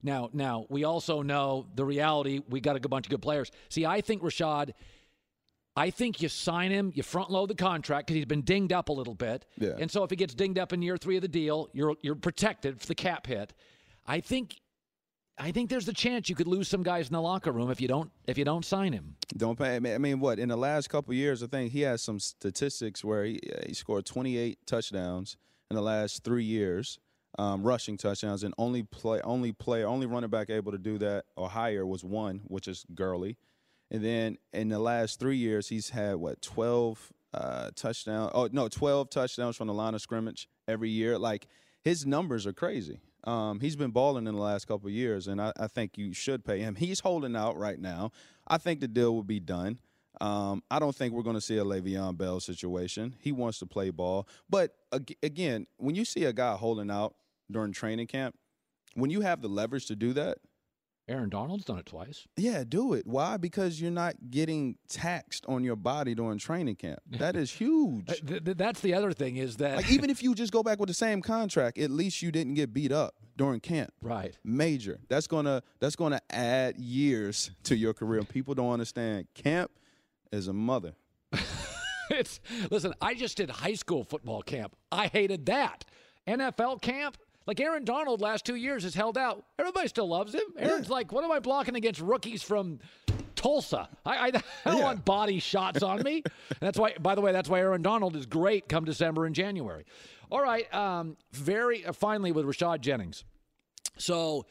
Now we also know the reality, we got a bunch of good players. See, I think, Rashad, I think you sign him, you front load the contract because he's been dinged up a little bit. Yeah. And so if he gets dinged up in year 3 of the deal, you're protected for the cap hit. I think there's a chance you could lose some guys in the locker room if you don't sign him. Don't pay. I mean, what in the last couple of years? I think he has some statistics where he scored 28 touchdowns in the last 3 years, rushing touchdowns, and only running back able to do that or higher was one, which is Gurley. And then in the last 3 years, he's had 12 touchdowns. Oh no, 12 touchdowns from the line of scrimmage every year. Like his numbers are crazy. He's been balling in the last couple of years, and I think you should pay him. He's holding out right now. I think the deal will be done. I don't think we're going to see a Le'Veon Bell situation. He wants to play ball. But, again, when you see a guy holding out during training camp, when you have the leverage to do that. Aaron Donald's done it twice. Yeah, do it. Why? Because you're not getting taxed on your body during training camp. That is huge. That's the other thing is that. Like, even if you just go back with the same contract, at least you didn't get beat up during camp. Right. Major. That's gonna add years to your career. People don't understand. Camp is a mother. Listen, I just did high school football camp. I hated that. NFL camp. Like Aaron Donald last 2 years has held out. Everybody still loves him. Aaron's like, what am I blocking against rookies from Tulsa? I don't want body shots on me. And that's why, by the way, that's why Aaron Donald is great come December and January. All right, finally with Rashad Jennings. So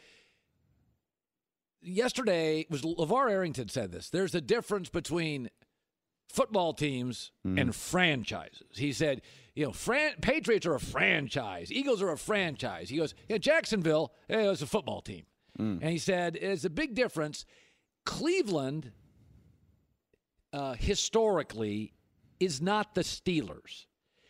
yesterday was LeVar Arrington said this. There's a difference between football teams and franchises. He said, Patriots are a franchise. Eagles are a franchise. He goes, Jacksonville is a football team. And he said, it's a big difference. Cleveland, historically, is not the Steelers.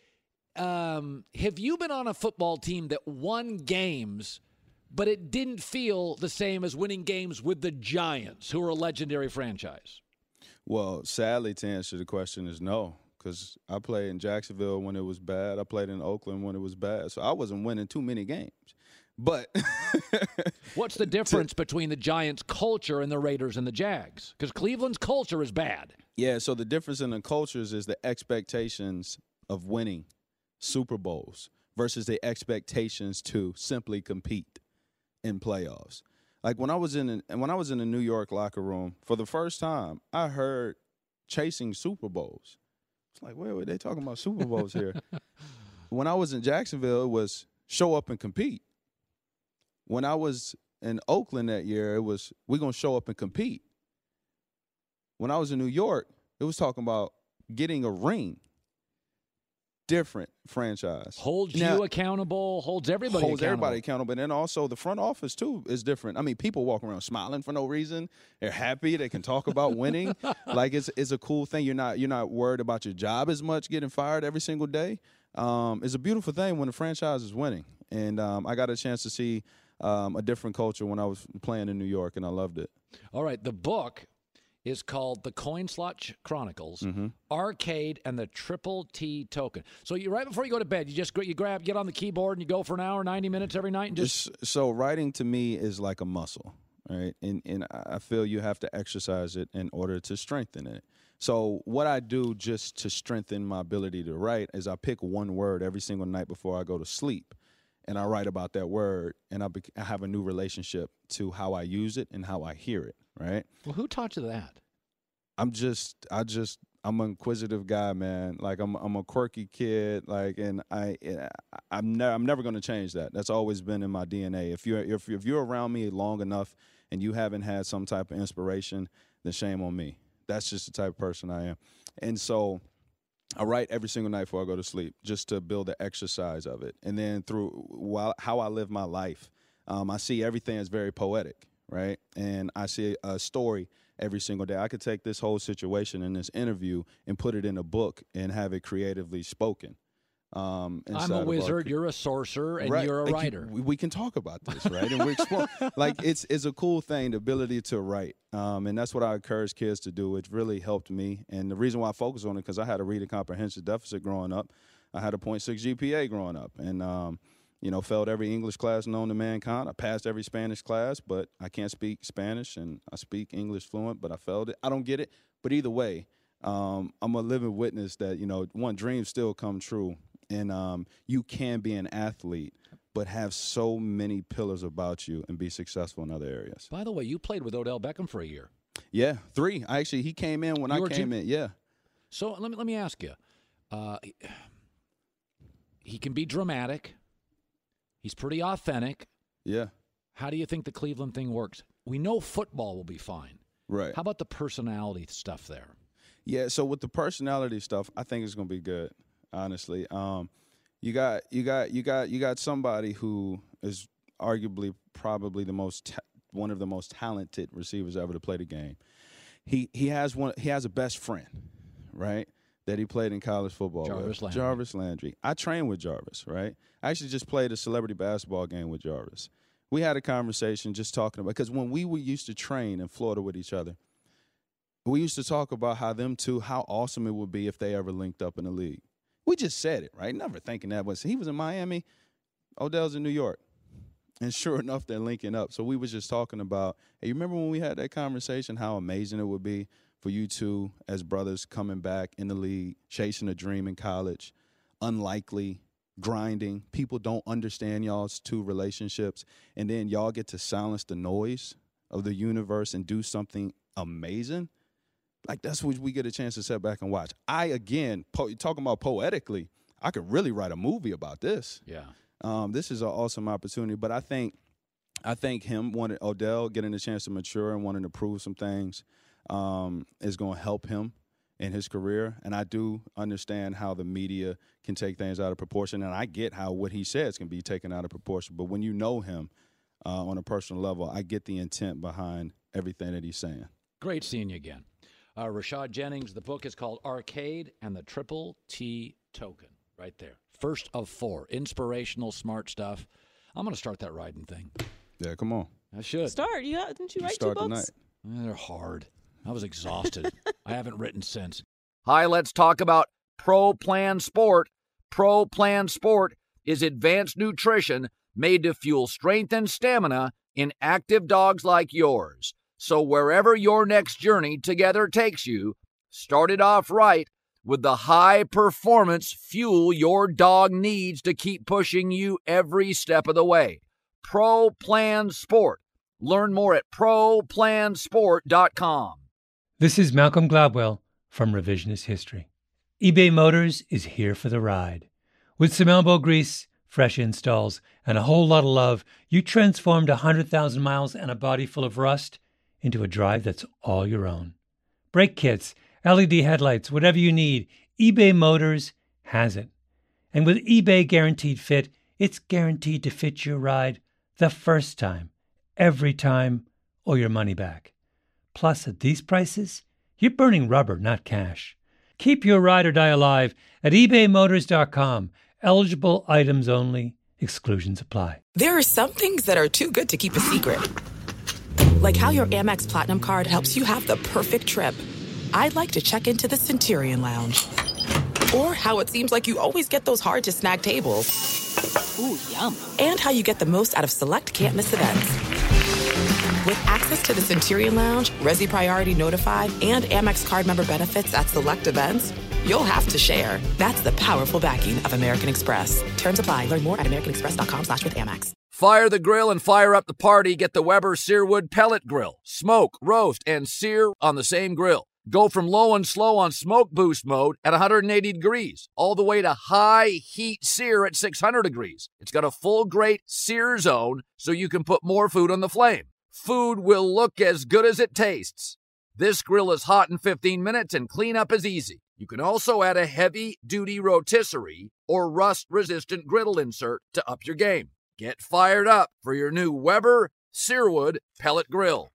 Have you been on a football team that won games, but it didn't feel the same as winning games with the Giants, who are a legendary franchise? Well, sadly, to answer the question is no, because I played in Jacksonville when it was bad. I played in Oakland when it was bad. So I wasn't winning too many games. But what's the difference between the Giants' culture and the Raiders and the Jags? Because Cleveland's culture is bad. Yeah, so the difference in the cultures is the expectations of winning Super Bowls versus the expectations to simply compete in playoffs. Like when I was in the New York locker room for the first time, I heard chasing Super Bowls. It's like, wait, they talking about Super Bowls here? When I was in Jacksonville, it was show up and compete. When I was in Oakland that year, it was we're gonna show up and compete. When I was in New York, it was talking about getting a ring. Different franchise. Holds you accountable, holds everybody accountable. And then also the front office, too, is different. I mean, people walk around smiling for no reason. They're happy. They can talk about winning. Like, it's a cool thing. You're not worried about your job as much getting fired every single day. It's a beautiful thing when the franchise is winning. And I got a chance to see a different culture when I was playing in New York, and I loved it. All right. The book is called The Coin Slot Chronicles, Arcade and the Triple T Token. So you right before you go to bed, you get on the keyboard and you go for an hour, 90 minutes every night? And So writing to me is like a muscle, right? And I feel you have to exercise it in order to strengthen it. So what I do just to strengthen my ability to write is I pick one word every single night before I go to sleep. And I write about that word, and I have a new relationship to how I use it and how I hear it, right? Well, who taught you that? I'm an inquisitive guy, man. Like I'm a quirky kid, like, and I'm never going to change that. That's always been in my DNA. If you're around me long enough and you haven't had some type of inspiration, then shame on me. That's just the type of person I am. And so I write every single night before I go to sleep just to build the exercise of it. And then through how I live my life, I see everything as very poetic, right? And I see a story every single day. I could take this whole situation in this interview and put it in a book and have it creatively spoken. I'm a wizard, you're a sorcerer, and you're a writer. We can talk about this, right? And we explore. Like, it's a cool thing, the ability to write. And that's what I encourage kids to do. It really helped me. And the reason why I focus on it, because I had a reading comprehension deficit growing up. I had a 0.6 GPA growing up. And, failed every English class known to mankind. I passed every Spanish class, but I can't speak Spanish, and I speak English fluent, but I failed it. I don't get it. But either way, I'm a living witness that, dreams still come true. And you can be an athlete, but have so many pillars about you and be successful in other areas. By the way, you played with Odell Beckham for a year. Yeah, 3. Actually, he came in when I came in. Yeah. So let me ask you. He can be dramatic. He's pretty authentic. Yeah. How do you think the Cleveland thing works? We know football will be fine. Right. How about the personality stuff there? Yeah, so with the personality stuff, I think it's going to be good, honestly. You got somebody who is arguably probably one of the most talented receivers ever to play the game. He has a best friend, right? That he played in college football with. Jarvis Landry. I trained with Jarvis, right? I actually just played a celebrity basketball game with Jarvis. We had a conversation just talking about, because when we used to train in Florida with each other, we used to talk about how awesome it would be if they ever linked up in the league. We just said it, right? Never thinking that was, he was in Miami, Odell's in New York. And sure enough, they're linking up. So we was just talking about, hey, you remember when we had that conversation, how amazing it would be for you two as brothers coming back in the league, chasing a dream in college, unlikely, grinding. People don't understand y'all's two relationships. And then y'all get to silence the noise of the universe and do something amazing. Like, that's what we get a chance to sit back and watch. Talking about poetically, I could really write a movie about this. Yeah. This is an awesome opportunity. But I think Odell getting a chance to mature and wanting to prove some things is going to help him in his career. And I do understand how the media can take things out of proportion. And I get how what he says can be taken out of proportion. But when you know him on a personal level, I get the intent behind everything that he's saying. Great seeing you again. Rashad Jennings, the book is called Arcade and the Triple T Token. Right there. First of 4. Inspirational, smart stuff. I'm going to start that writing thing. Yeah, come on. I should. Start. Didn't you write 2 books? Tonight. They're hard. I was exhausted. I haven't written since. Hi, let's talk about Pro Plan Sport. Pro Plan Sport is advanced nutrition made to fuel strength and stamina in active dogs like yours. So wherever your next journey together takes you, start it off right with the high-performance fuel your dog needs to keep pushing you every step of the way. Pro Plan Sport. Learn more at ProPlansport.com. This is Malcolm Gladwell from Revisionist History. eBay Motors is here for the ride. With some elbow grease, fresh installs, and a whole lot of love, you transformed 100,000 miles and a body full of rust into a drive that's all your own. Brake kits, LED headlights, whatever you need, eBay Motors has it. And with eBay Guaranteed Fit, it's guaranteed to fit your ride the first time, every time, or your money back. Plus, at these prices, you're burning rubber, not cash. Keep your ride or die alive at ebaymotors.com. Eligible items only. Exclusions apply. There are some things that are too good to keep a secret. Like how your Amex Platinum card helps you have the perfect trip. I'd like to check into the Centurion Lounge. Or how it seems like you always get those hard-to-snag tables. Ooh, yum. And how you get the most out of select can't-miss events. With access to the Centurion Lounge, Resi Priority Notified, and Amex card member benefits at select events, you'll have to share. That's the powerful backing of American Express. Terms apply. Learn more at americanexpress.com/withAmex. Fire the grill and fire up the party. Get the Weber Searwood Pellet Grill. Smoke, roast, and sear on the same grill. Go from low and slow on smoke boost mode at 180 degrees, all the way to high heat sear at 600 degrees. It's got a full grate sear zone so you can put more food on the flame. Food will look as good as it tastes. This grill is hot in 15 minutes and cleanup is easy. You can also add a heavy-duty rotisserie or rust-resistant griddle insert to up your game. Get fired up for your new Weber Searwood Pellet Grill.